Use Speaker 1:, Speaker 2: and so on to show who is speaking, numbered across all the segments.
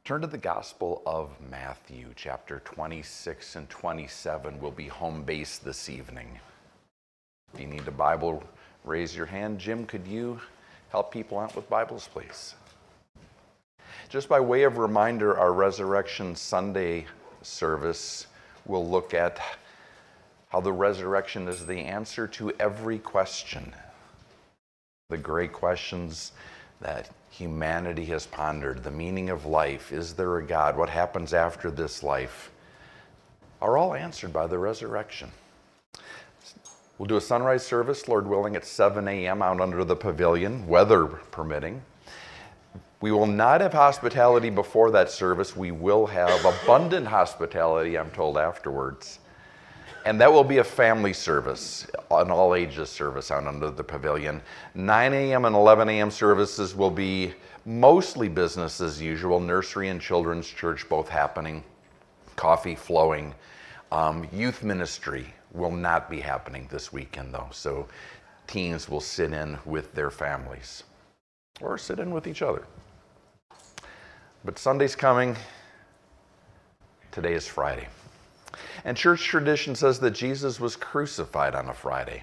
Speaker 1: Turn to the Gospel of Matthew, chapter 26 and 27 will be home base this evening. If you need a Bible, raise your hand. Jim, could you help people out with Bibles, please? Just by way of reminder, our Resurrection Sunday service will look at how the resurrection is the answer to every question. The great questions that humanity has pondered, the meaning of life, is there a God, what happens after this life, are all answered by the resurrection. We'll do a sunrise service, Lord willing, at 7 a.m. out under the pavilion, weather permitting. We will not have hospitality before that service. We will have abundant hospitality, I'm told, afterwards. And that will be a family service, an all-ages service out under the pavilion. 9 a.m. and 11 a.m. services will be mostly business as usual, nursery and children's church both happening, coffee flowing. Youth ministry will not be happening this weekend, though, so teens will sit in with their families or sit in with each other. But Sunday's coming. Today is Friday. And church tradition says that Jesus was crucified on a Friday.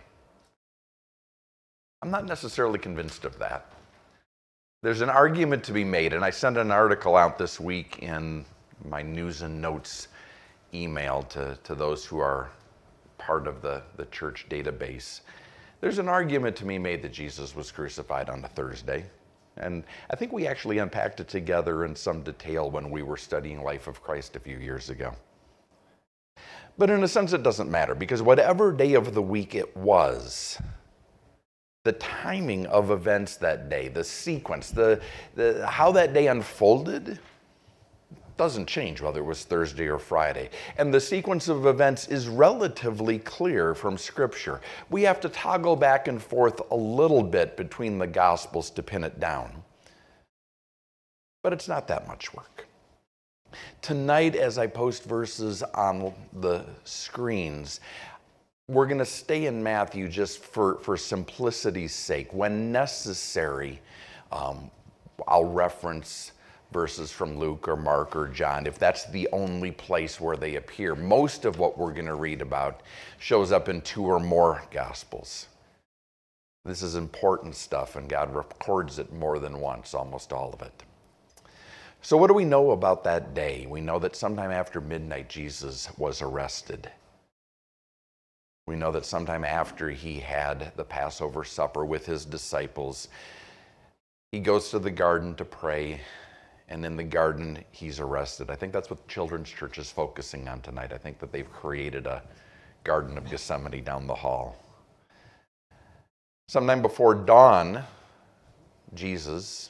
Speaker 1: I'm not necessarily convinced of that. There's an argument to be made, and I sent an article out this week in my news and notes email to those who are part of the church database. There's an argument to be made that Jesus was crucified on a Thursday. And I think we actually unpacked it together in some detail when we were studying Life of Christ a few years ago. But in a sense, it doesn't matter, because whatever day of the week it was, the timing of events that day, the sequence, the how that day unfolded doesn't change whether it was Thursday or Friday. And the sequence of events is relatively clear from Scripture. We have to toggle back and forth a little bit between the Gospels to pin it down. But it's not that much work. Tonight, as I post verses on the screens, we're going to stay in Matthew just for simplicity's sake. When necessary, I'll reference verses from Luke or Mark or John, if that's the only place where they appear. Most of what we're going to read about shows up in 2 or more Gospels. This is important stuff, and God records it more than once, almost all of it. So what do we know about that day? We know that sometime after midnight, Jesus was arrested. We know that sometime after he had the Passover supper with his disciples, he goes to the garden to pray, and in the garden, he's arrested. I think that's what Children's Church is focusing on tonight. I think that they've created a Garden of Gethsemane down the hall. Sometime before dawn, Jesus,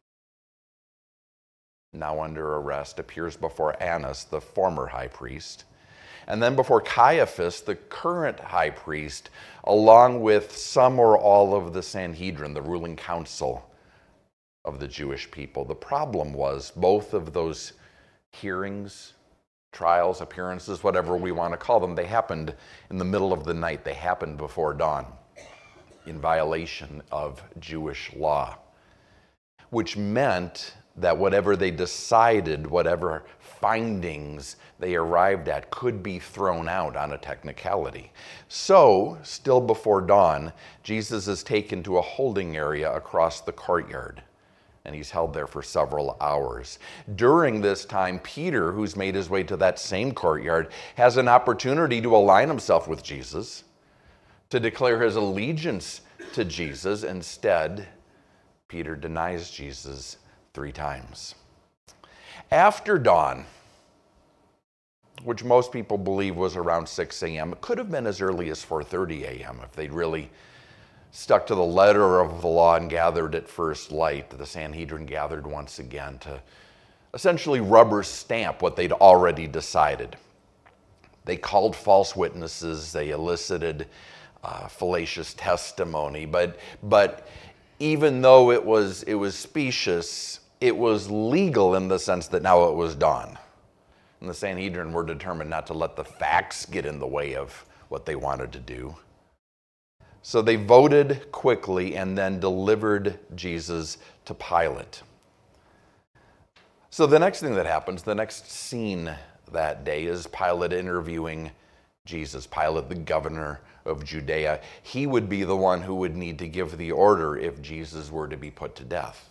Speaker 1: now under arrest, appears before Annas, the former high priest, and then before Caiaphas, the current high priest, along with some or all of the Sanhedrin, the ruling council of the Jewish people. The problem was both of those hearings, trials, appearances, whatever we want to call them, they happened in the middle of the night. They happened before dawn in violation of Jewish law, which meant that whatever they decided, whatever findings they arrived at could be thrown out on a technicality. So, still before dawn, Jesus is taken to a holding area across the courtyard, and he's held there for several hours. During this time, Peter, who's made his way to that same courtyard, has an opportunity to align himself with Jesus, to declare his allegiance to Jesus. Instead, Peter denies Jesus 3 times. After dawn, which most people believe was around 6 a.m., it could have been as early as 4:30 a.m. if they'd really stuck to the letter of the law and gathered at first light. The Sanhedrin gathered once again to essentially rubber stamp what they'd already decided. They called false witnesses, they elicited fallacious testimony, but even though it was specious, it was legal in the sense that now it was dawn. And the Sanhedrin were determined not to let the facts get in the way of what they wanted to do. So they voted quickly and then delivered Jesus to Pilate. So the next thing that happens, the next scene that day, is Pilate interviewing Jesus. Pilate, the governor of Judea, he would be the one who would need to give the order if Jesus were to be put to death.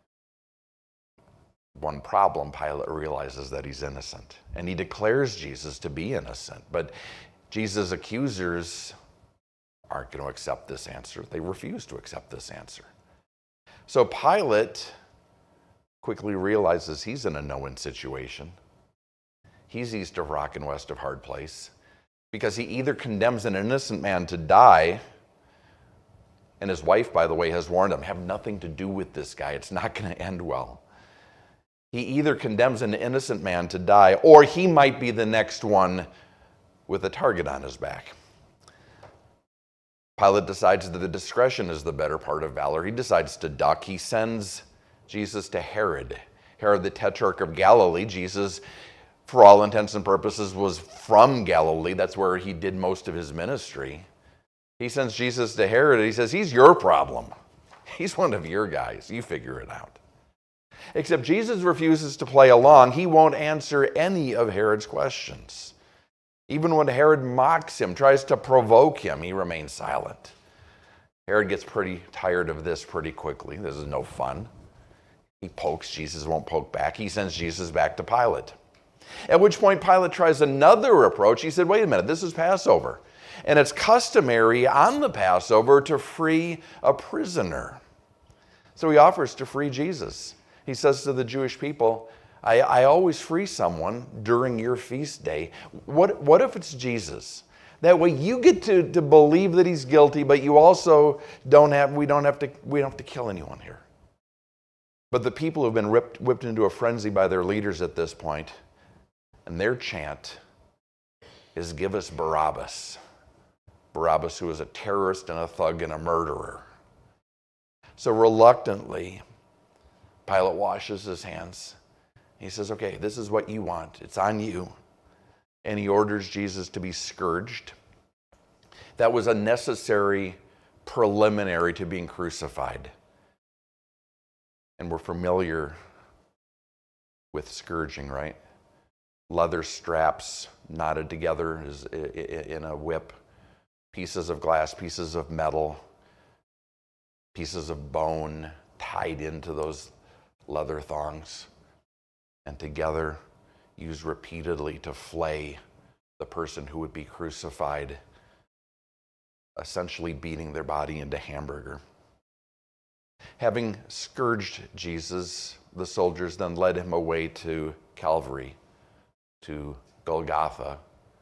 Speaker 1: One problem, Pilate realizes that he's innocent, and he declares Jesus to be innocent. But Jesus' accusers aren't going to accept this answer. They refuse to accept this answer. So Pilate quickly realizes he's in a no-win situation. He's east of rock and west of hard place, because he either condemns an innocent man to die, and his wife, by the way, has warned him, have nothing to do with this guy. It's not going to end well. He either condemns an innocent man to die, or he might be the next one with a target on his back. Pilate decides that the discretion is the better part of valor. He decides to duck. He sends Jesus to Herod. Herod, the tetrarch of Galilee. Jesus, for all intents and purposes, was from Galilee. That's where he did most of his ministry. He sends Jesus to Herod. He says, he's your problem. He's one of your guys. You figure it out. Except Jesus refuses to play along. He won't answer any of Herod's questions. Even when Herod mocks him, tries to provoke him, he remains silent. Herod gets pretty tired of this pretty quickly. This is no fun. He pokes. Jesus won't poke back. He sends Jesus back to Pilate. At which point Pilate tries another approach. He said, wait a minute, this is Passover. And it's customary on the Passover to free a prisoner. So he offers to free Jesus. He says to the Jewish people, I always free someone during your feast day. What if it's Jesus? That way you get to believe that he's guilty, but you also we don't have to kill anyone here. But the people have been whipped into a frenzy by their leaders at this point, and their chant is, give us Barabbas. Barabbas, who is a terrorist and a thug and a murderer. So reluctantly, Pilate washes his hands. He says, okay, this is what you want. It's on you. And he orders Jesus to be scourged. That was a necessary preliminary to being crucified. And we're familiar with scourging, right? Leather straps knotted together in a whip. Pieces of glass, pieces of metal, pieces of bone tied into those leather thongs, and together used repeatedly to flay the person who would be crucified, essentially beating their body into hamburger. Having scourged Jesus, the soldiers then led him away to Calvary, to Golgotha,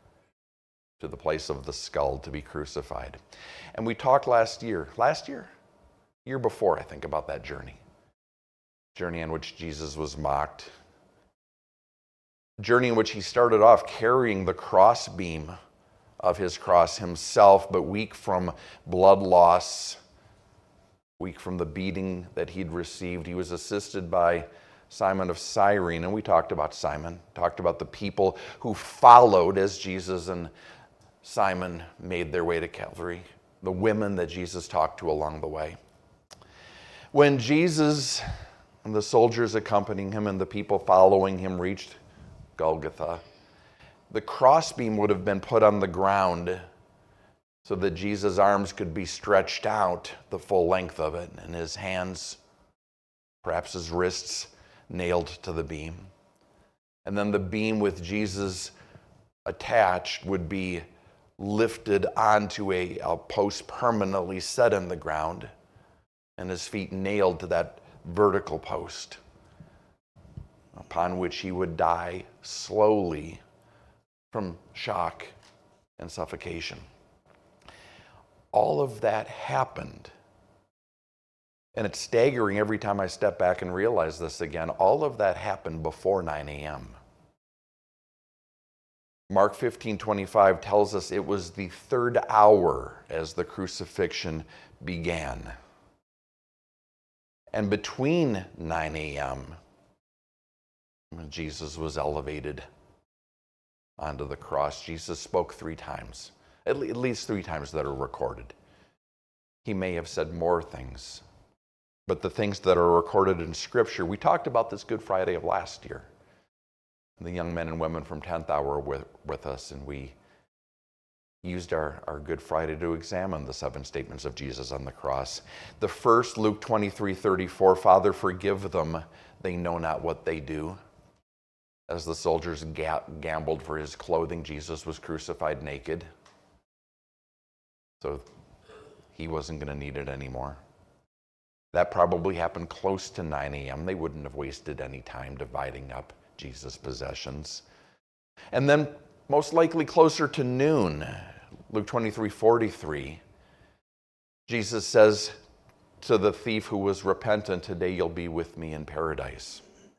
Speaker 1: to the place of the skull to be crucified. And we talked year before, I think, about that journey in which Jesus was mocked, journey in which he started off carrying the crossbeam of his cross himself, but weak from blood loss, weak from the beating that he'd received. He was assisted by Simon of Cyrene, and we talked about Simon, talked about the people who followed as Jesus and Simon made their way to Calvary, the women that Jesus talked to along the way. When Jesus and the soldiers accompanying him and the people following him reached Golgotha, the crossbeam would have been put on the ground so that Jesus' arms could be stretched out the full length of it, and his hands, perhaps his wrists, nailed to the beam. And then the beam with Jesus attached would be lifted onto a post permanently set in the ground, and his feet nailed to that vertical post, upon which he would die slowly from shock and suffocation. All of that happened. And it's staggering every time I step back and realize this again. All of that happened before 9 a.m. Mark 15:25 tells us it was the third hour as the crucifixion began. And between 9 a.m., Jesus was elevated onto the cross. Jesus spoke 3 times, at least 3 times that are recorded. He may have said more things. but the things that are recorded in Scripture. We talked about this Good Friday of last year. The young men and women from 10th Hour were with us, and we used our Good Friday to examine the 7 statements of Jesus on the cross. The first, Luke 23:34, Father, forgive them, they know not what they do. As the soldiers gambled for his clothing, Jesus was crucified naked. So he wasn't going to need it anymore. That probably happened close to 9 a.m. They wouldn't have wasted any time dividing up Jesus' possessions. And then most likely closer to noon, Luke 23:43, Jesus says to the thief who was repentant, today you'll be with me in paradise.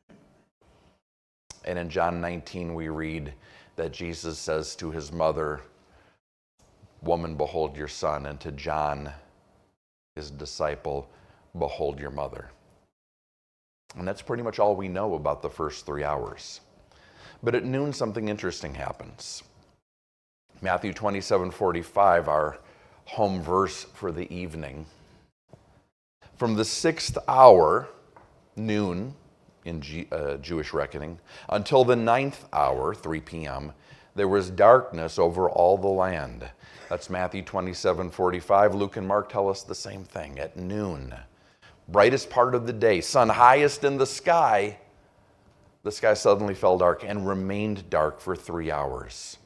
Speaker 1: And in John 19 we read that Jesus says to his mother, woman, behold your son, and to John, his disciple, behold your mother. And that's pretty much all we know about the first 3 hours. But at noon, something interesting happens. Matthew 27:45, our home verse for the evening. From the 6th hour, noon in Jewish reckoning, until the 9th hour, 3 p.m., there was darkness over all the land. That's Matthew 27:45. Luke and Mark tell us the same thing. At noon, brightest part of the day, sun highest in the sky suddenly fell dark and remained dark for 3 hours.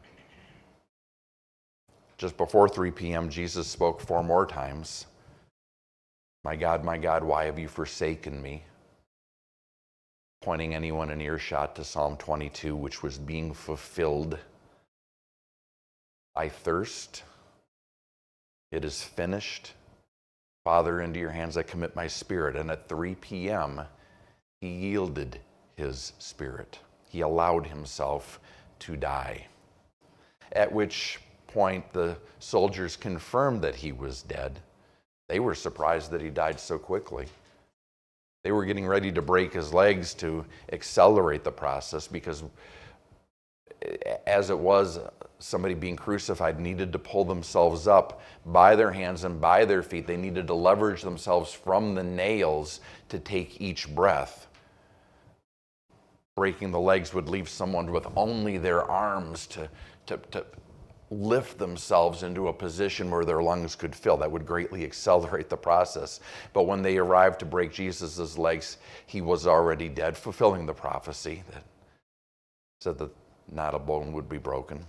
Speaker 1: Just before 3 p.m., Jesus spoke 4 more times. My God, why have you forsaken me? Pointing anyone in earshot to Psalm 22, which was being fulfilled. I thirst. It is finished. Father, into your hands I commit my spirit. And at 3 p.m., he yielded his spirit. He allowed himself to die. At which point the soldiers confirmed that he was dead. They were surprised that he died so quickly. They were getting ready to break his legs to accelerate the process because as it was, somebody being crucified needed to pull themselves up by their hands and by their feet. They needed to leverage themselves from the nails to take each breath. Breaking the legs would leave someone with only their arms to lift themselves into a position where their lungs could fill. That would greatly accelerate the process. But when they arrived to break Jesus' legs, he was already dead, fulfilling the prophecy that said that not a bone would be broken.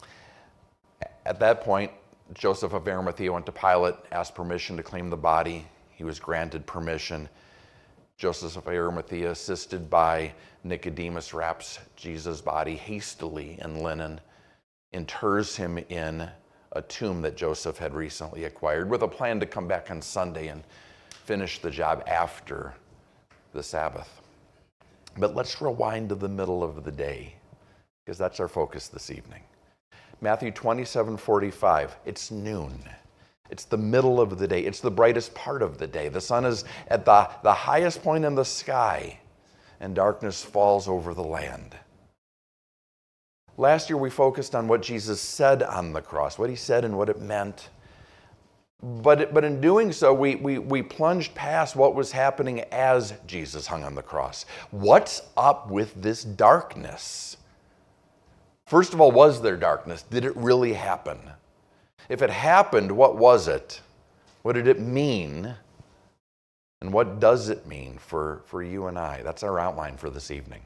Speaker 1: At that point, Joseph of Arimathea went to Pilate, asked permission to claim the body. He was granted permission. Joseph of Arimathea, assisted by Nicodemus, wraps Jesus' body hastily in linen, inters him in a tomb that Joseph had recently acquired with a plan to come back on Sunday and finish the job after the Sabbath. But let's rewind to the middle of the day, because that's our focus this evening. Matthew 27:45, it's noon. It's the middle of the day. It's the brightest part of the day. The sun is at the highest point in the sky, and darkness falls over the land. Last year we focused on what Jesus said on the cross, what he said and what it meant. But in doing so, we plunged past what was happening as Jesus hung on the cross. What's up with this darkness? First of all, was there darkness? Did it really happen? If it happened, what was it? What did it mean? And what does it mean for you and I? That's our outline for this evening.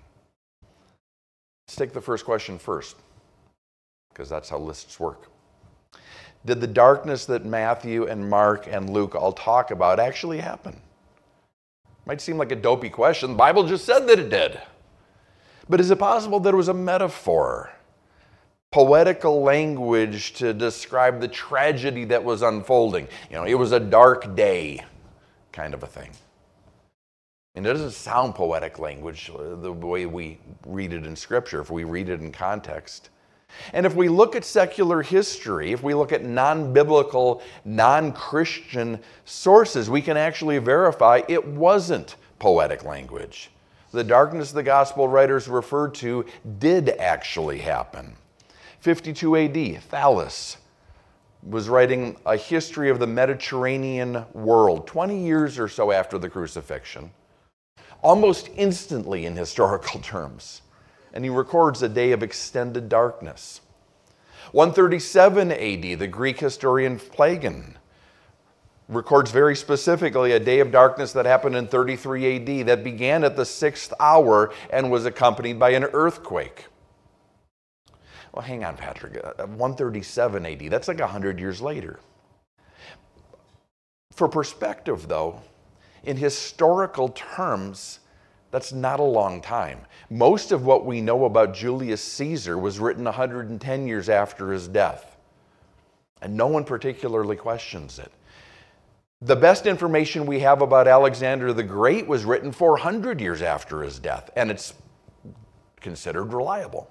Speaker 1: Let's take the first question first, because that's how lists work. Did the darkness that Matthew and Mark and Luke all talk about actually happen? Might seem like a dopey question. The Bible just said that it did. But is it possible that it was a metaphor? Poetical language to describe the tragedy that was unfolding. It was a dark day kind of a thing. And it doesn't sound poetic language the way we read it in Scripture, if we read it in context. And if we look at secular history, if we look at non-biblical, non-Christian sources, we can actually verify it wasn't poetic language. The darkness the gospel writers referred to did actually happen. 52 AD, Thallus, was writing a history of the Mediterranean world 20 years or so after the crucifixion, almost instantly in historical terms. And he records a day of extended darkness. 137 AD, the Greek historian Phlegon records very specifically a day of darkness that happened in 33 AD that began at the 6th hour and was accompanied by an earthquake. Well, hang on, Patrick. 137 AD, that's like 100 years later. For perspective, though, in historical terms, that's not a long time. Most of what we know about Julius Caesar was written 110 years after his death, and no one particularly questions it. The best information we have about Alexander the Great was written 400 years after his death, and it's considered reliable.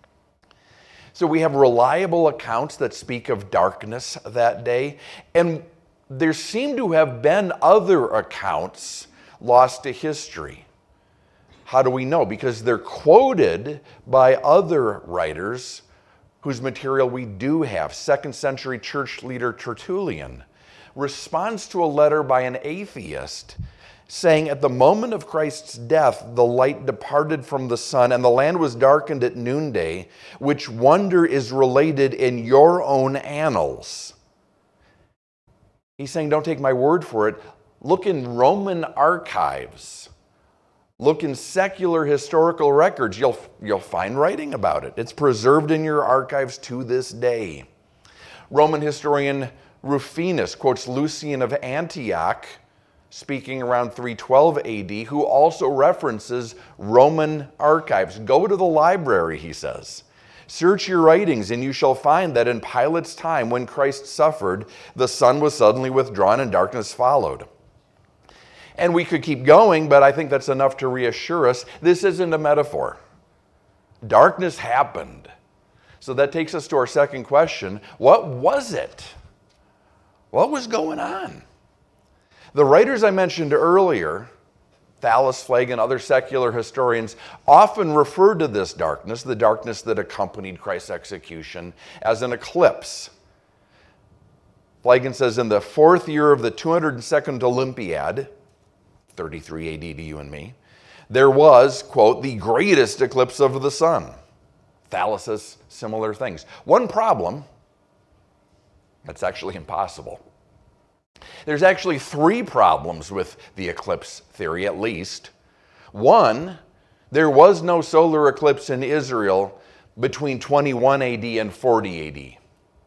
Speaker 1: So we have reliable accounts that speak of darkness that day, and there seem to have been other accounts lost to history. How do we know? Because they're quoted by other writers whose material we do have. 2nd century church leader Tertullian responds to a letter by an atheist saying, "At the moment of Christ's death, the light departed from the sun, and the land was darkened at noonday, which wonder is related in your own annals." He's saying, don't take my word for it. Look in Roman archives. Look in secular historical records. You'll find writing about it. It's preserved in your archives to this day. Roman historian Rufinus quotes Lucian of Antioch, speaking around 312 AD, who also references Roman archives. Go to the library, he says. Search your writings, and you shall find that in Pilate's time, when Christ suffered, the sun was suddenly withdrawn and darkness followed. And we could keep going, but I think that's enough to reassure us. This isn't a metaphor. Darkness happened. So that takes us to our second question. What was it? What was going on? The writers I mentioned earlier, Thales, Phlegon, other secular historians, often refer to this darkness, the darkness that accompanied Christ's execution, as an eclipse. Phlegon says, in the 4th year of the 202nd Olympiad, 33 AD to you and me, there was, quote, the greatest eclipse of the sun. Thales says similar things. One problem, that's actually impossible. There's actually 3 problems with the eclipse theory, at least. One, there was no solar eclipse in Israel between 21 AD and 40 AD.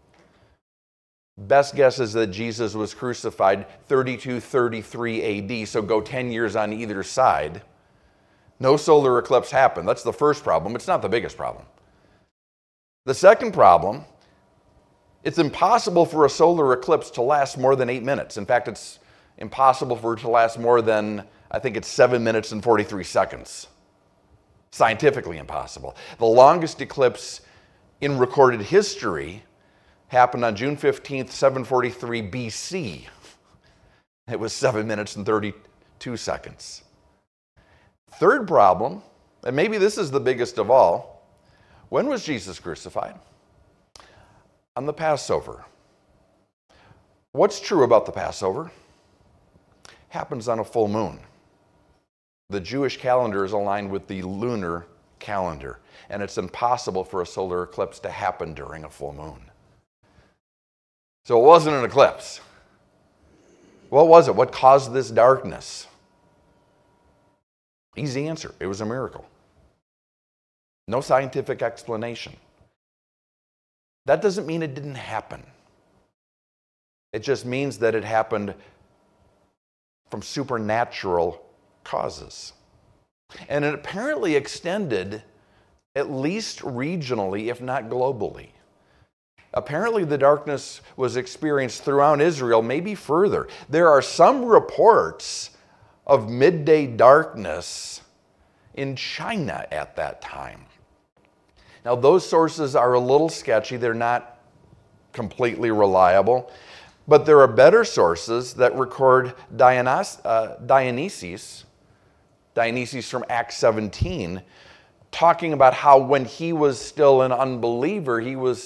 Speaker 1: Best guess is that Jesus was crucified 32-33 AD, so go 10 years on either side. No solar eclipse happened. That's the first problem. It's not the biggest problem. The second problem, it's impossible for a solar eclipse to last more than 8 minutes. In fact, it's impossible for it to last more than, I think it's 7 minutes and 43 seconds. Scientifically impossible. The longest eclipse in recorded history happened on June 15th, 743 BC. It was 7 minutes and 32 seconds. Third problem, and maybe this is the biggest of all, when was Jesus crucified? On the Passover. What's true about the Passover? Happens on a full moon. The Jewish calendar is aligned with the lunar calendar, and it's impossible for a solar eclipse to happen during a full moon. So it wasn't an eclipse. What was it? What caused this darkness? Easy answer. It was a miracle. No scientific explanation. That doesn't mean it didn't happen. It just means that it happened from supernatural causes. And it apparently extended at least regionally, if not globally. Apparently the darkness was experienced throughout Israel, maybe further. There are some reports of midday darkness in China at that time. Now, those sources are a little sketchy. They're not completely reliable. But there are better sources that record Dionysius from Acts 17, talking about how when he was still an unbeliever, he was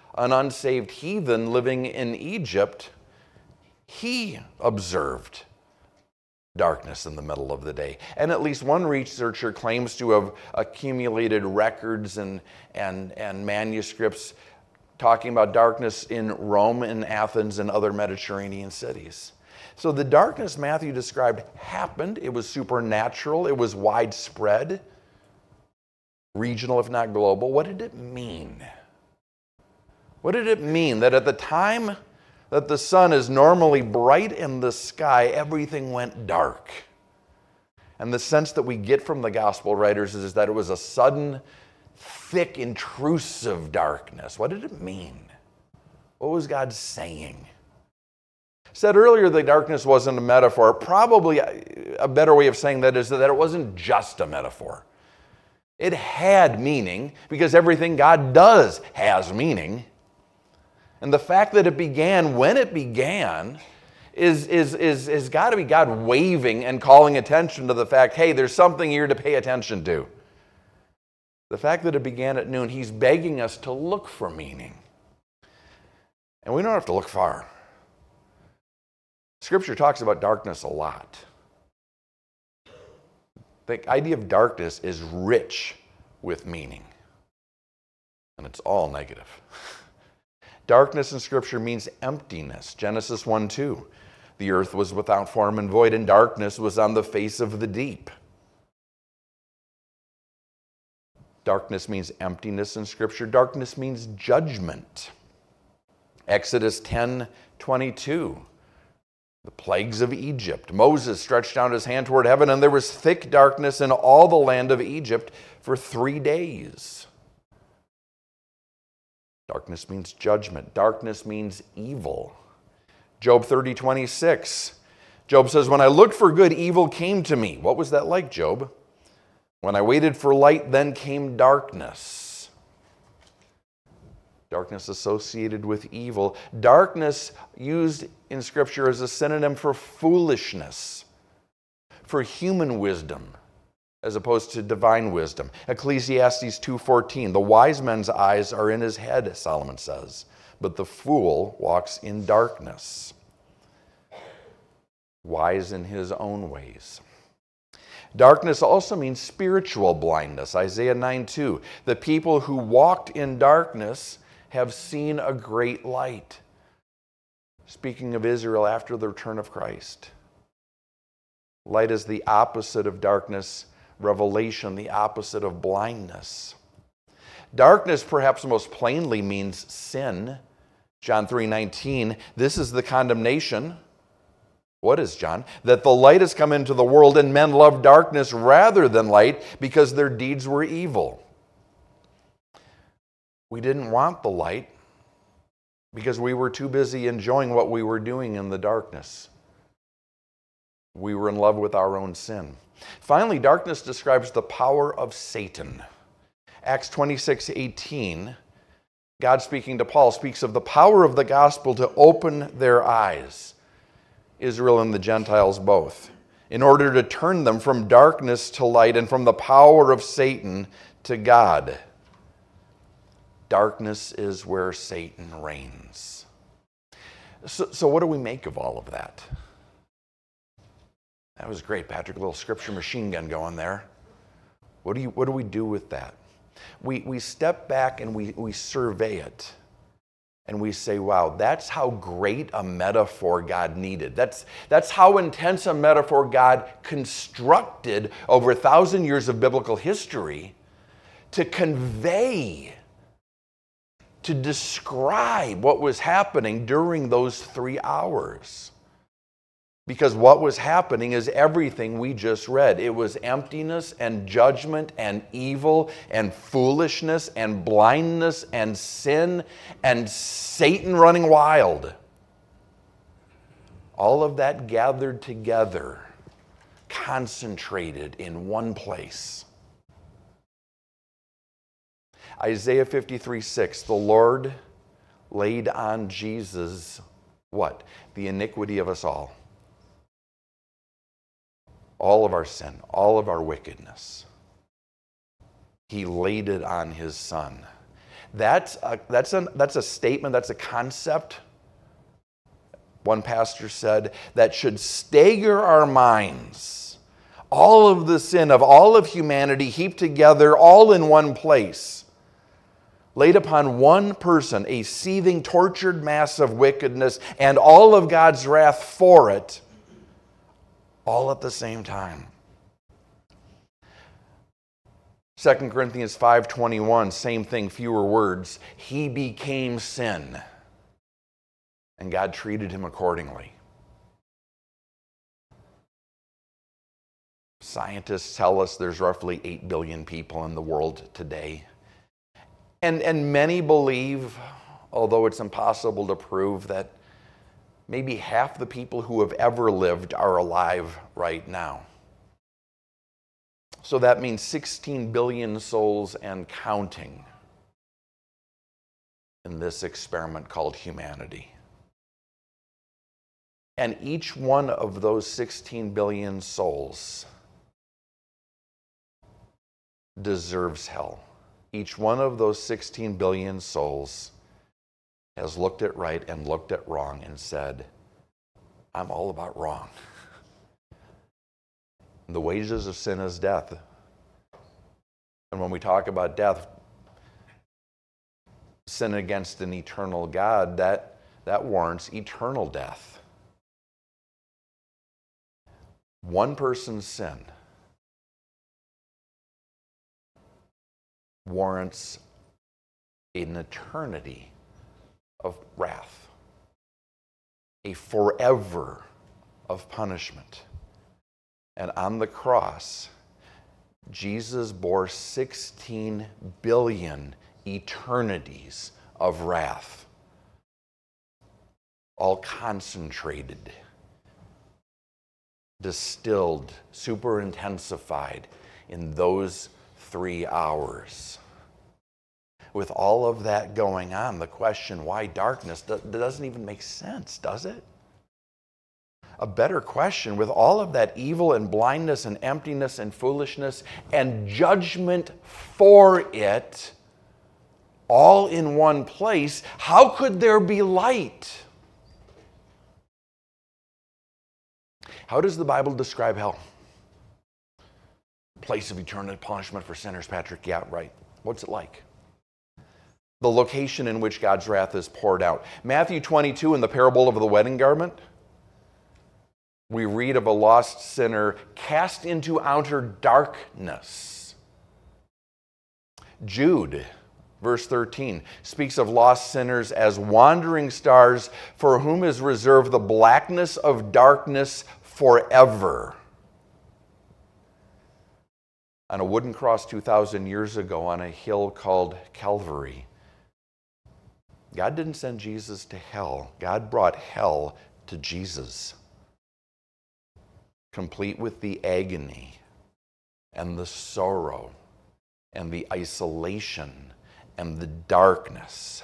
Speaker 1: an unsaved heathen living in Egypt, he observed darkness in the middle of the day. And at least one researcher claims to have accumulated records and manuscripts talking about darkness in Rome and Athens and other Mediterranean cities. So the darkness Matthew described happened. It was supernatural. It was widespread, regional if not global. What did it mean? What did it mean that at the time that the sun is normally bright in the sky, everything went dark? And the sense that we get from the gospel writers is that it was a sudden, thick, intrusive darkness. What did it mean? What was God saying? Said earlier that darkness wasn't a metaphor. Probably a better way of saying that is that it wasn't just a metaphor. It had meaning, because everything God does has meaning. And the fact that it began when it began is got to be God waving and calling attention to the fact, hey, there's something here to pay attention to. The fact that it began at noon, he's begging us to look for meaning. And we don't have to look far. Scripture talks about darkness a lot. The idea of darkness is rich with meaning. And it's all negative. Darkness in Scripture means emptiness. Genesis 1:2. The earth was without form and void, and darkness was on the face of the deep. Darkness means emptiness in Scripture. Darkness means judgment. Exodus 10:22. The plagues of Egypt. Moses stretched out his hand toward heaven, and there was thick darkness in all the land of Egypt for 3 days. Darkness means judgment. Darkness means evil. Job 30:26. Job says, when I looked for good, evil came to me. What was that like, Job? When I waited for light, then came darkness. Darkness associated with evil. Darkness used in Scripture as a synonym for foolishness, for human wisdom, as opposed to divine wisdom. Ecclesiastes 2:14, the wise man's eyes are in his head, Solomon says, but the fool walks in darkness. Wise in his own ways. Darkness also means spiritual blindness. Isaiah 9:2, the people who walked in darkness have seen a great light. Speaking of Israel after the return of Christ. Light is the opposite of darkness. Revelation, the opposite of blindness. Darkness perhaps most plainly means sin. John 3:19, this is the condemnation. What is John? That the light has come into the world and men love darkness rather than light because their deeds were evil. We didn't want the light because we were too busy enjoying what we were doing in the darkness. We were in love with our own sin. Finally, darkness describes the power of Satan. Acts 26:18, God speaking to Paul speaks of the power of the gospel to open their eyes, Israel and the Gentiles both, in order to turn them from darkness to light and from the power of Satan to God. Darkness is where Satan reigns. So what do we make of all of that? That was great, Patrick. A little scripture machine gun going there. What do we do with that? We step back and we survey it. And we say, wow, that's how great a metaphor God needed. That's how intense a metaphor God constructed over 1,000 years of biblical history to convey, to describe what was happening during those 3 hours. Because what was happening is everything we just read. It was emptiness and judgment and evil and foolishness and blindness and sin and Satan running wild. All of that gathered together, concentrated in one place. Isaiah 53:6, the Lord laid on Jesus, what? The iniquity of us all. All of our sin, all of our wickedness. He laid it on his son. That's a statement, that's a concept, one pastor said, that should stagger our minds. All of the sin of all of humanity heaped together, all in one place, laid upon one person, a seething, tortured mass of wickedness, and all of God's wrath for it, all at the same time. 2 Corinthians 5:21, same thing, fewer words. He became sin, and God treated him accordingly. Scientists tell us there's roughly 8 billion people in the world today. And many believe, although it's impossible to prove, that maybe half the people who have ever lived are alive right now. So that means 16 billion souls and counting in this experiment called humanity. And each one of those 16 billion souls deserves hell. Each one of those 16 billion souls has looked at right and looked at wrong and said, I'm all about wrong. The wages of sin is death. And when we talk about death, sin against an eternal God, that warrants eternal death. One person's sin warrants an eternity of wrath, a forever of punishment. And on the cross, Jesus bore 16 billion eternities of wrath, all concentrated, distilled, super intensified in those 3 hours. With all of that going on, the question, why darkness, doesn't even make sense, does it? A better question, with all of that evil and blindness and emptiness and foolishness and judgment for it, all in one place, how could there be light? How does the Bible describe hell? Place of eternal punishment for sinners, Patrick. Yeah, right. What's it like? The location in which God's wrath is poured out. Matthew 22, in the parable of the wedding garment, we read of a lost sinner cast into outer darkness. Jude, verse 13, speaks of lost sinners as wandering stars for whom is reserved the blackness of darkness forever. On a wooden cross 2,000 years ago on a hill called Calvary, God didn't send Jesus to hell. God brought hell to Jesus, complete with the agony and the sorrow and the isolation and the darkness.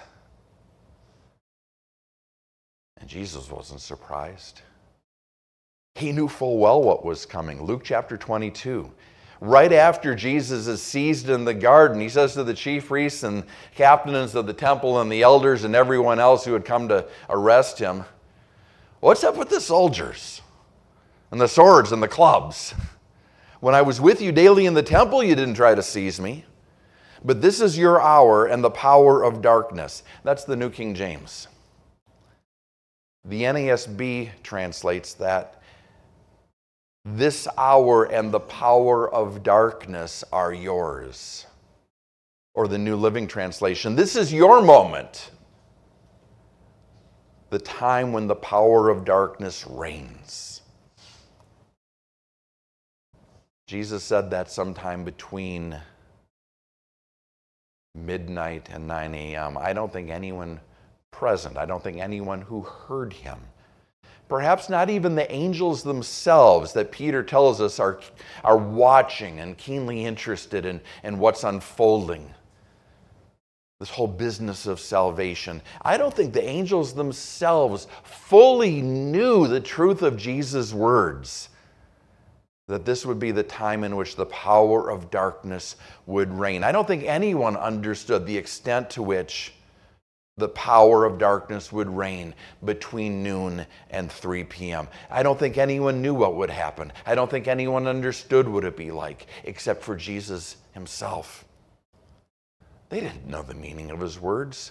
Speaker 1: And Jesus wasn't surprised. He knew full well what was coming. Luke chapter 22. Right after Jesus is seized in the garden, he says to the chief priests and captains of the temple and the elders and everyone else who had come to arrest him, what's up with the soldiers and the swords and the clubs? When I was with you daily in the temple, you didn't try to seize me. But this is your hour and the power of darkness. That's the New King James. The NASB translates that, this hour and the power of darkness are yours. Or the New Living Translation, this is your moment. The time when the power of darkness reigns. Jesus said that sometime between midnight and 9 a.m. I don't think anyone present, I don't think anyone who heard him, perhaps not even the angels themselves that Peter tells us are watching and keenly interested in what's unfolding. This whole business of salvation. I don't think the angels themselves fully knew the truth of Jesus' words. that this would be the time in which the power of darkness would reign. I don't think anyone understood the extent to which the power of darkness would reign between noon and 3 p.m. I don't think anyone knew what would happen. I don't think anyone understood what it'd be like, except for Jesus himself. They didn't know the meaning of his words.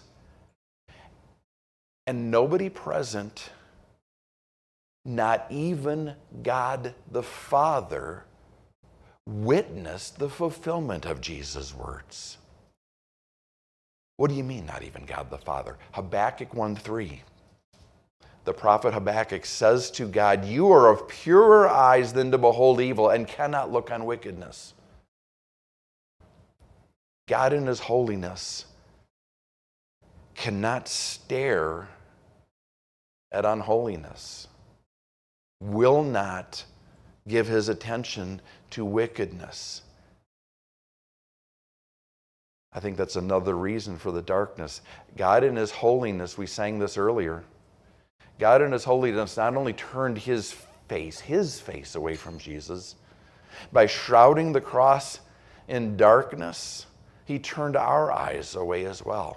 Speaker 1: And nobody present, not even God the Father, witnessed the fulfillment of Jesus' words. What do you mean, not even God the Father? Habakkuk 1:3. The prophet Habakkuk says to God, "You are of purer eyes than to behold evil and cannot look on wickedness." God in his holiness cannot stare at unholiness, will not give his attention to wickedness. I think that's another reason for the darkness. God in his holiness, we sang this earlier, God in his holiness not only turned his face away from Jesus, by shrouding the cross in darkness, he turned our eyes away as well.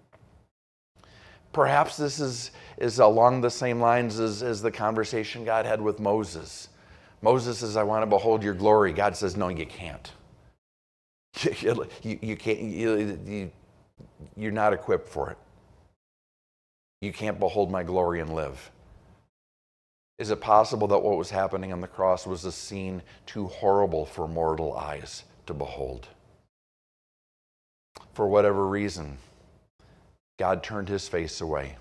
Speaker 1: Perhaps this is along the same lines as the conversation God had with Moses. Moses says, "I want to behold your glory." God says, "No, you can't. You can't. You're not equipped for it. You can't behold my glory and live." Is it possible that what was happening on the cross was a scene too horrible for mortal eyes to behold? For whatever reason, God turned his face away,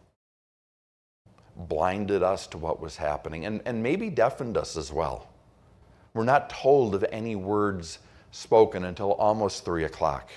Speaker 1: blinded us to what was happening, and maybe deafened us as well. We're not told of any words spoken until almost 3 o'clock.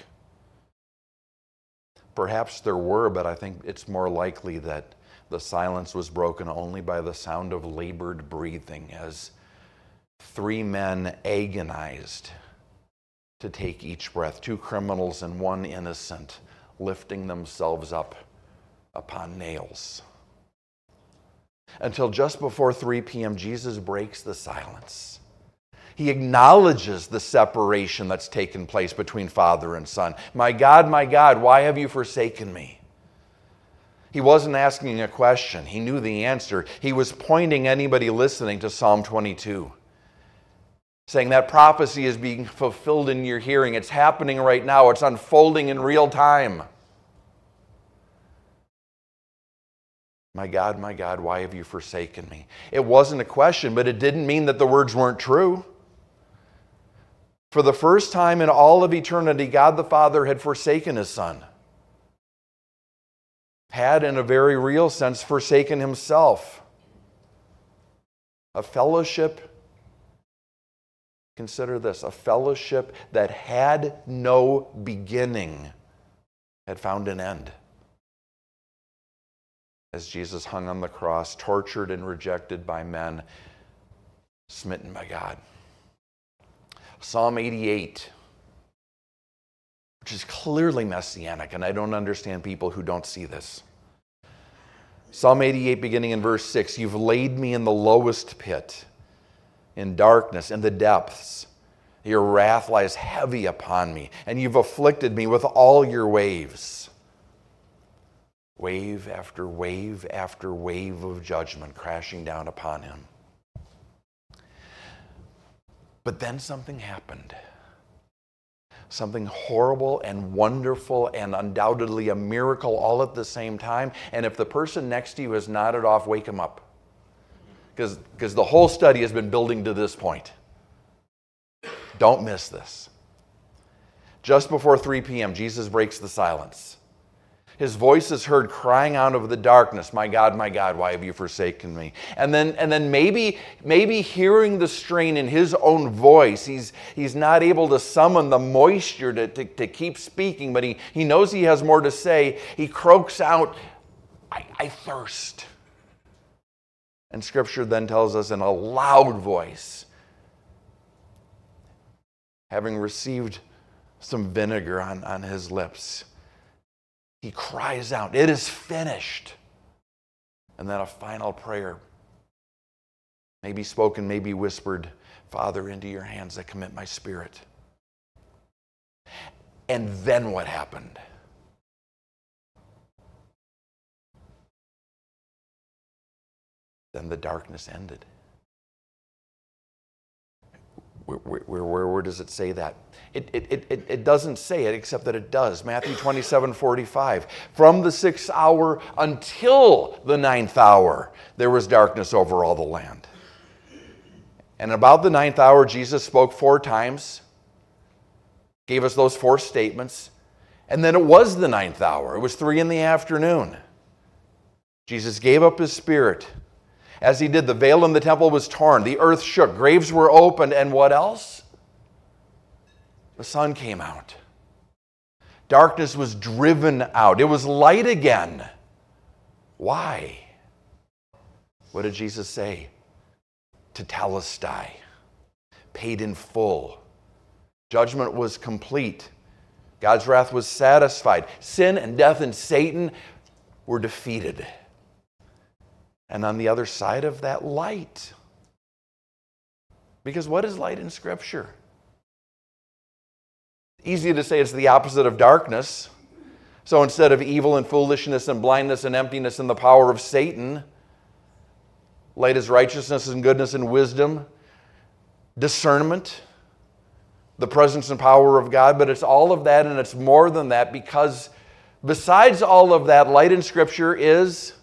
Speaker 1: Perhaps there were, but I think it's more likely that the silence was broken only by the sound of labored breathing as 3 men agonized to take each breath, 2 criminals and 1 innocent, lifting themselves up upon nails. Until just before 3 p.m., Jesus breaks the silence. He acknowledges the separation that's taken place between Father and Son. My God, why have you forsaken me?" He wasn't asking a question. He knew the answer. He was pointing anybody listening to Psalm 22, saying that prophecy is being fulfilled in your hearing. It's happening right now. It's unfolding in real time. My God, why have you forsaken me? It wasn't a question, but it didn't mean that the words weren't true. For the first time in all of eternity, God the Father had forsaken his Son. Had, in a very real sense, forsaken himself. A fellowship, consider this, a fellowship that had no beginning had found an end. As Jesus hung on the cross, tortured and rejected by men, smitten by God. Psalm 88, which is clearly messianic, and I don't understand people who don't see this. Psalm 88, beginning in verse 6, "You've laid me in the lowest pit, in darkness, in the depths. Your wrath lies heavy upon me, and you've afflicted me with all your waves." Wave after wave after wave of judgment crashing down upon him. But then something happened. Something horrible and wonderful and undoubtedly a miracle all at the same time. And if the person next to you has nodded off, wake him up. Because the whole study has been building to this point. Don't miss this. Just before 3 p.m., Jesus breaks the silence. His voice is heard crying out of the darkness, my God, why have you forsaken me?" And then maybe hearing the strain in his own voice, he's not able to summon the moisture to keep speaking, but he knows he has more to say. He croaks out, I thirst. And Scripture then tells us in a loud voice, having received some vinegar on his lips, he cries out, "It is finished." And then a final prayer, maybe spoken, maybe whispered, Father, into your hands I commit my spirit. And then what happened? Then the darkness ended. Where does it say that? It doesn't say it, except that it does. Matthew 27:45. From the 6th hour until the 9th hour, there was darkness over all the land. And about the 9th hour, Jesus spoke 4 times, gave us those 4 statements, and then it was the 9th hour. It was 3 in the afternoon. Jesus gave up his spirit. As he did, the veil in the temple was torn, the earth shook, graves were opened, and what else? The sun came out. Darkness was driven out. It was light again. Why? What did Jesus say? Tetelestai, paid in full. Judgment was complete. God's wrath was satisfied. Sin and death and Satan were defeated. And on the other side of that, light. Because what is light in Scripture? Easy to say it's the opposite of darkness. So instead of evil and foolishness and blindness and emptiness and the power of Satan, light is righteousness and goodness and wisdom, discernment, the presence and power of God. But it's all of that and it's more than that, because besides all of that, light in Scripture is,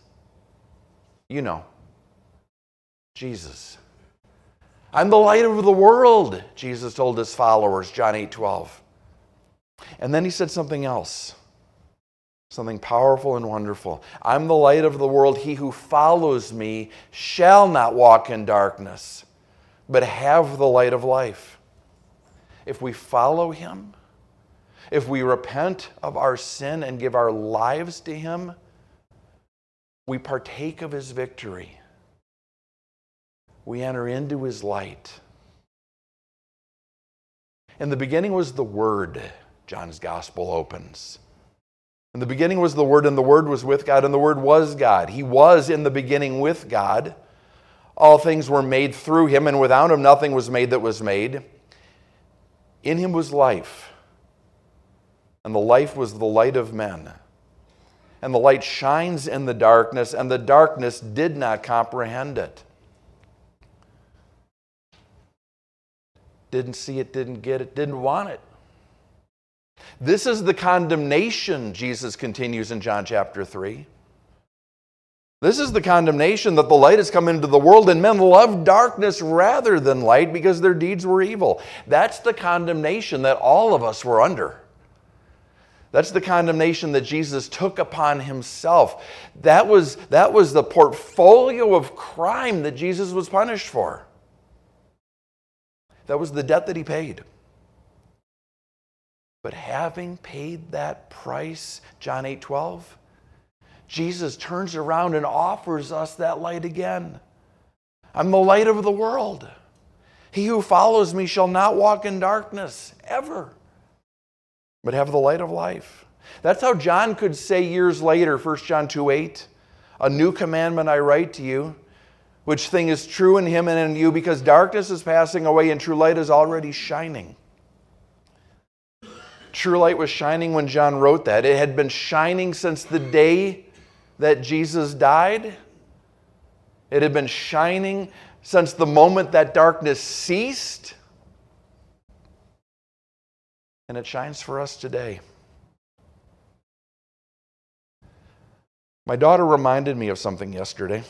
Speaker 1: Jesus. I'm the light of the world, Jesus told his followers, John 8:12. And then he said something else, something powerful and wonderful. I'm the light of the world. He who follows me shall not walk in darkness, but have the light of life. If we follow him, if we repent of our sin and give our lives to him, we partake of his victory. We enter into his light. In the beginning was the Word, John's Gospel opens. In the beginning was the Word, and the Word was with God, and the Word was God. He was in the beginning with God. All things were made through him, and without him nothing was made that was made. In him was life, and the life was the light of men. And the light shines in the darkness, and the darkness did not comprehend it. Didn't see it, didn't get it, didn't want it. This is the condemnation, Jesus continues in John chapter 3. This is the condemnation, that the light has come into the world, and men love darkness rather than light because their deeds were evil. That's the condemnation that all of us were under. That's the condemnation that Jesus took upon himself. That was the portfolio of crime that Jesus was punished for. That was the debt that he paid. But having paid that price, John 8:12, Jesus turns around and offers us that light again. I'm the light of the world. He who follows me shall not walk in darkness, ever, but have the light of life. That's how John could say years later, 1 John 2:8, a new commandment I write to you, which thing is true in him and in you, because darkness is passing away and true light is already shining. True light was shining when John wrote that. It had been shining since the day that Jesus died. It had been shining since the moment that darkness ceased. And it shines for us today. My daughter reminded me of something yesterday,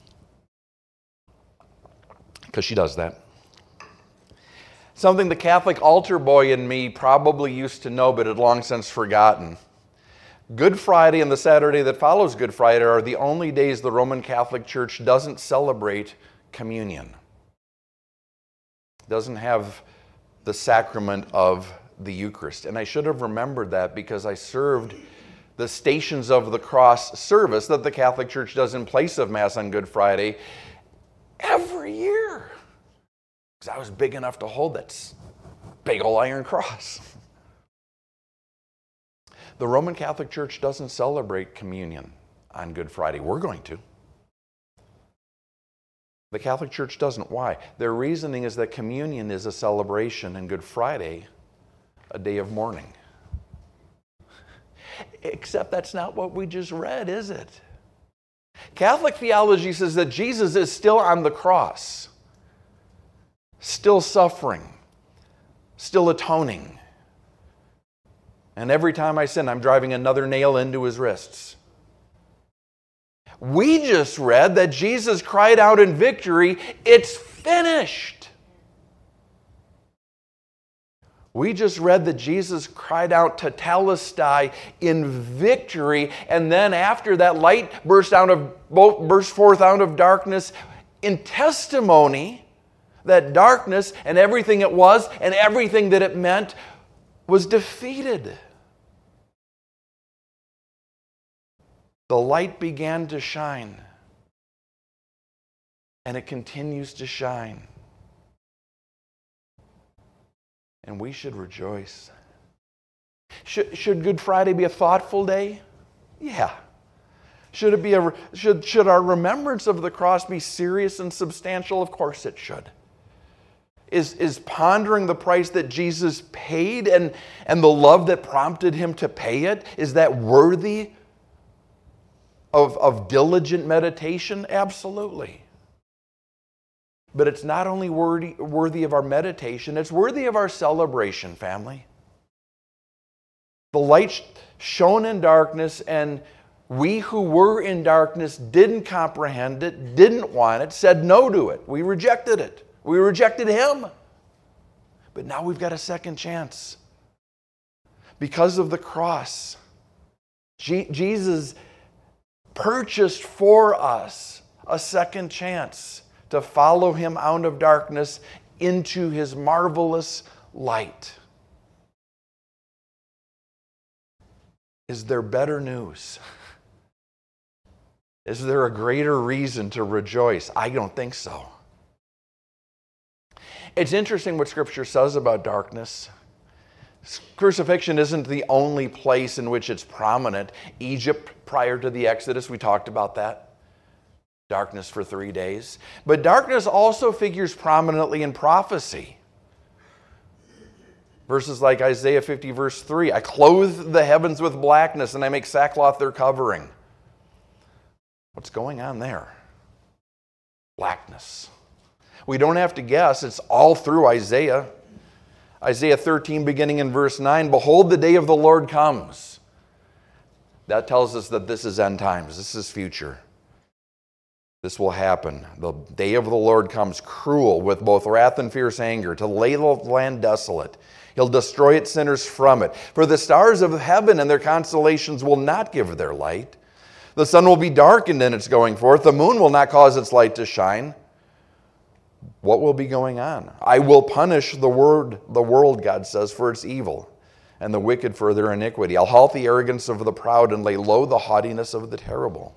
Speaker 1: because she does that. Something the Catholic altar boy in me probably used to know, but had long since forgotten. Good Friday and the Saturday that follows Good Friday are the only days the Roman Catholic Church doesn't celebrate communion. It doesn't have the sacrament of the Eucharist. And I should have remembered that, because I served the Stations of the Cross service that the Catholic Church does in place of Mass on Good Friday every year. Because I was big enough to hold that big old iron cross. The Roman Catholic Church doesn't celebrate communion on Good Friday. We're going to. The Catholic Church doesn't. Why? Their reasoning is that communion is a celebration and Good Friday a day of mourning. Except that's not what we just read, is it? Catholic theology says that Jesus is still on the cross, still suffering, still atoning. And every time I sin, I'm driving another nail into his wrists. We just read that Jesus cried out in victory, "It's finished." We just read that Jesus cried out tetelestai in victory, and then after that light burst forth out of darkness in testimony that darkness and everything it was and everything that it meant was defeated. The light began to shine, and it continues to shine. And we should rejoice. Should Good Friday be a thoughtful day? Yeah. Should our remembrance of the cross be serious and substantial? Of course it should. Is pondering the price that Jesus paid and the love that prompted him to pay it, is that worthy of diligent meditation? Absolutely. But it's not only worthy of our meditation, it's worthy of our celebration, family. The light shone in darkness, and we who were in darkness didn't comprehend it, didn't want it, said no to it. We rejected it. We rejected him. But now we've got a second chance. Because of the cross, Jesus purchased for us a second chance to follow him out of darkness into his marvelous light. Is there better news? Is there a greater reason to rejoice? I don't think so. It's interesting what Scripture says about darkness. Crucifixion isn't the only place in which it's prominent. Egypt, prior to the Exodus, we talked about that. Darkness for 3 days. But darkness also figures prominently in prophecy. Verses like Isaiah 50, verse 3, I clothe the heavens with blackness, and I make sackcloth their covering. What's going on there? Blackness. We don't have to guess. It's all through Isaiah. Isaiah 13, beginning in verse 9, behold, the day of the Lord comes. That tells us that this is end times. This is future. This will happen. The day of the Lord comes, cruel, with both wrath and fierce anger, to lay the land desolate. He'll destroy its sinners from it. For the stars of heaven and their constellations will not give their light. The sun will be darkened in its going forth. The moon will not cause its light to shine. What will be going on? I will punish the world, God says, for its evil, and the wicked for their iniquity. I'll halt the arrogance of the proud and lay low the haughtiness of the terrible.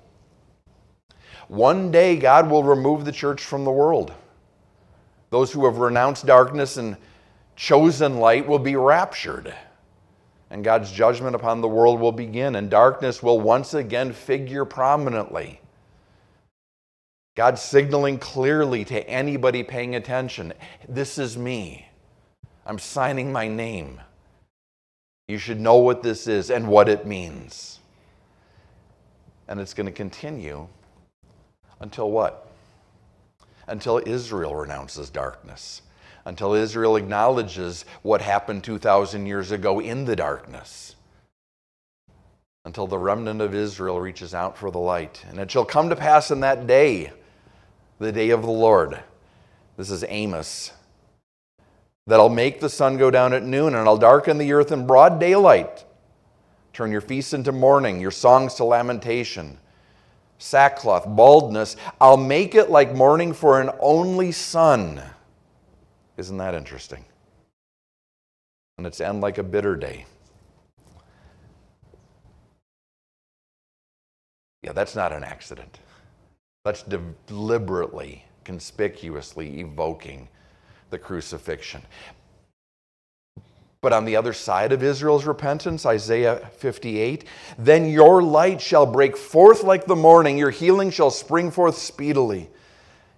Speaker 1: One day, God will remove the church from the world. Those who have renounced darkness and chosen light will be raptured, and God's judgment upon the world will begin, and darkness will once again figure prominently. God's signaling clearly to anybody paying attention, this is me. I'm signing my name. You should know what this is and what it means. And it's going to continue until what? Until Israel renounces darkness. Until Israel acknowledges what happened 2,000 years ago in the darkness. Until the remnant of Israel reaches out for the light. And it shall come to pass in that day, the day of the Lord. This is Amos. That I'll make the sun go down at noon, and I'll darken the earth in broad daylight. Turn your feasts into mourning, your songs to lamentation. Sackcloth, baldness. I'll make it like mourning for an only son. Isn't that interesting? And its end like a bitter day. Yeah, that's not an accident. That's deliberately, conspicuously evoking the crucifixion. But on the other side of Israel's repentance, Isaiah 58, then your light shall break forth like the morning, your healing shall spring forth speedily.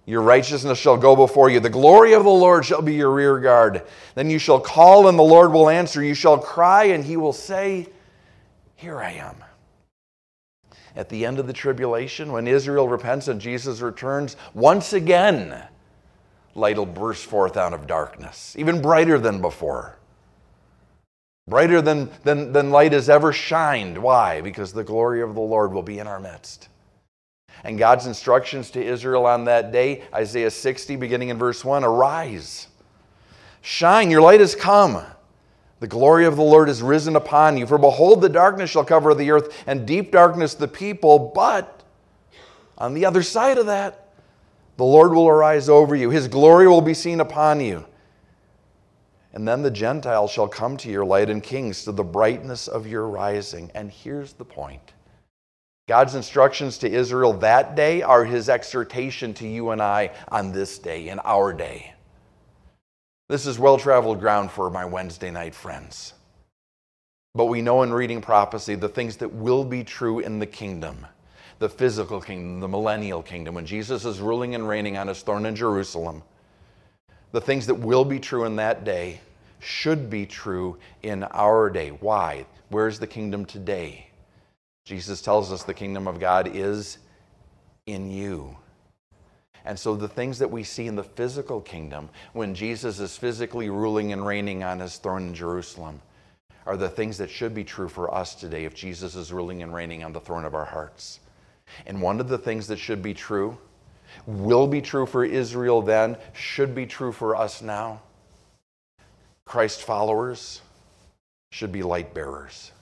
Speaker 1: Your righteousness shall go before you. The glory of the Lord shall be your rear guard. Then you shall call, and the Lord will answer. You shall cry, and he will say, here I am. At the end of the tribulation, when Israel repents and Jesus returns, once again, light will burst forth out of darkness, even brighter than before. Brighter than light has ever shined. Why? Because the glory of the Lord will be in our midst. And God's instructions to Israel on that day, Isaiah 60, beginning in verse 1, arise, shine, your light has come. The glory of the Lord is risen upon you. For behold, the darkness shall cover the earth, and deep darkness the people. But on the other side of that, the Lord will arise over you. His glory will be seen upon you. And then the Gentiles shall come to your light, and kings to the brightness of your rising. And here's the point. God's instructions to Israel that day are his exhortation to you and I on this day, in our day. This is well-traveled ground for my Wednesday night friends. But we know in reading prophecy the things that will be true in the kingdom, the physical kingdom, the millennial kingdom, when Jesus is ruling and reigning on his throne in Jerusalem. The things that will be true in that day should be true in our day. Why? Where's the kingdom today? Jesus tells us the kingdom of God is in you. And so the things that we see in the physical kingdom, when Jesus is physically ruling and reigning on his throne in Jerusalem, are the things that should be true for us today if Jesus is ruling and reigning on the throne of our hearts. And one of the things that should be true, will be true for Israel then, should be true for us now. Christ followers should be light bearers.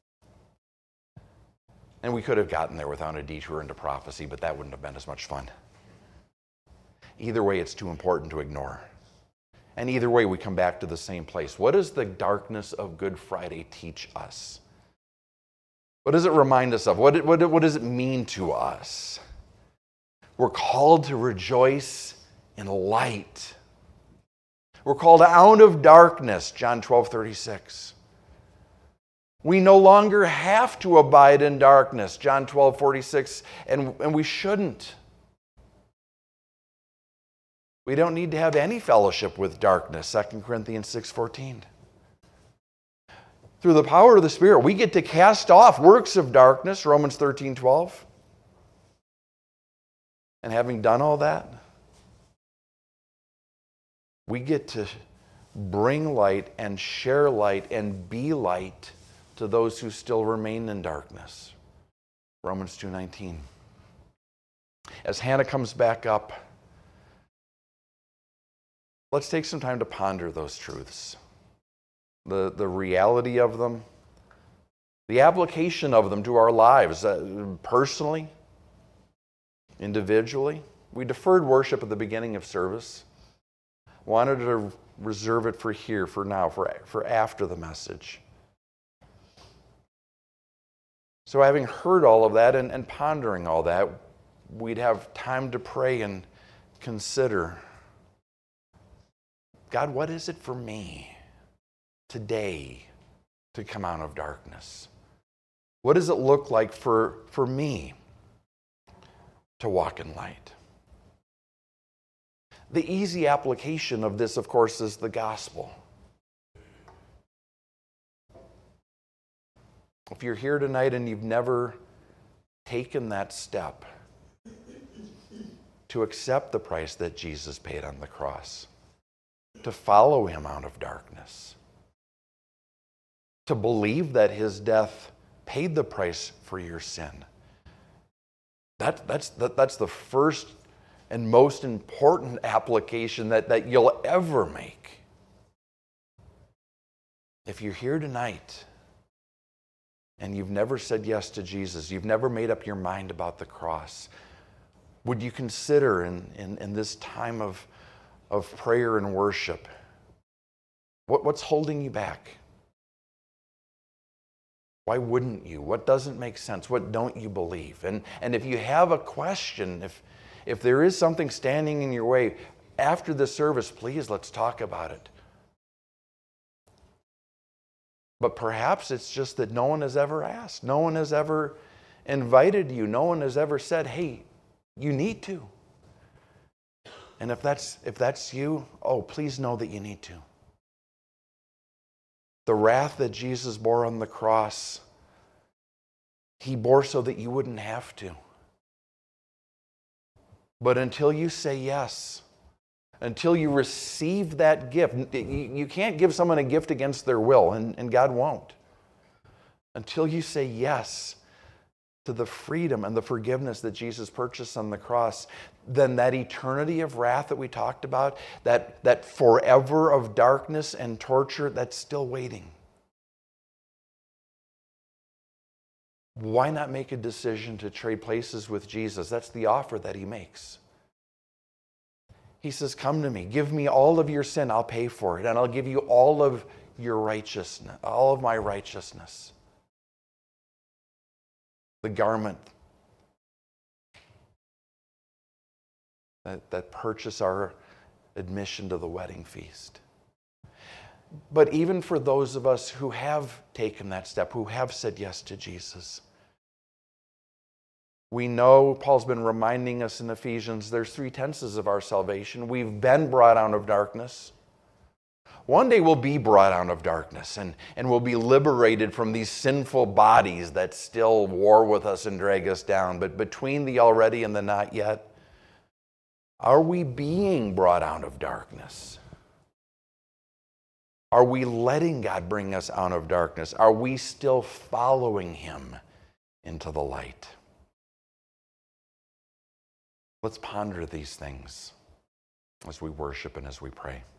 Speaker 1: And we could have gotten there without a detour into prophecy, but that wouldn't have been as much fun. Either way, it's too important to ignore. And either way, we come back to the same place. What does the darkness of Good Friday teach us? What does it remind us of? What does it mean to us? We're called to rejoice in light. We're called out of darkness, John 12:36. We no longer have to abide in darkness, John 12:46, and we shouldn't. We don't need to have any fellowship with darkness, 2 Corinthians 6:14. Through the power of the Spirit, we get to cast off works of darkness, Romans 13:12. And having done all that, we get to bring light and share light and be light to those who still remain in darkness. Romans 2:19. As Hannah comes back up, let's take some time to ponder those truths. The reality of them, the application of them to our lives, personally, individually. We deferred worship at the beginning of service. Wanted to reserve it for here, for now, for after the message. So having heard all of that and pondering all that, we'd have time to pray and consider, God, what is it for me today to come out of darkness? What does it look like for me to walk in light? The easy application of this, of course, is the gospel. If you're here tonight and you've never taken that step to accept the price that Jesus paid on the cross, to follow him out of darkness, to believe that his death paid the price for your sin, that's the first and most important application that you'll ever make. If you're here tonight and you've never said yes to Jesus, you've never made up your mind about the cross, would you consider in this time of prayer and worship, what's holding you back? Why wouldn't you? What doesn't make sense? What don't you believe? And if you have a question, if there is something standing in your way, after the service, please, let's talk about it. But perhaps it's just that no one has ever asked. No one has ever invited you. No one has ever said, hey, you need to. And if that's you, oh, please know that you need to. The wrath that Jesus bore on the cross, he bore so that you wouldn't have to. But until you say yes, until you receive that gift, you can't give someone a gift against their will, and God won't. Until you say yes to the freedom and the forgiveness that Jesus purchased on the cross, then that eternity of wrath that we talked about, that forever of darkness and torture, that's still waiting. Why not make a decision to trade places with Jesus? That's the offer that he makes. He says, come to me, give me all of your sin, I'll pay for it, and I'll give you all of your righteousness, all of my righteousness. The garment that purchase our admission to the wedding feast. But even for those of us who have taken that step, who have said yes to Jesus, we know, Paul's been reminding us in Ephesians, there's 3 tenses of our salvation. We've been brought out of darkness. One day we'll be brought out of darkness and we'll be liberated from these sinful bodies that still war with us and drag us down. But between the already and the not yet, are we being brought out of darkness? Are we letting God bring us out of darkness? Are we still following him into the light? Let's ponder these things as we worship and as we pray.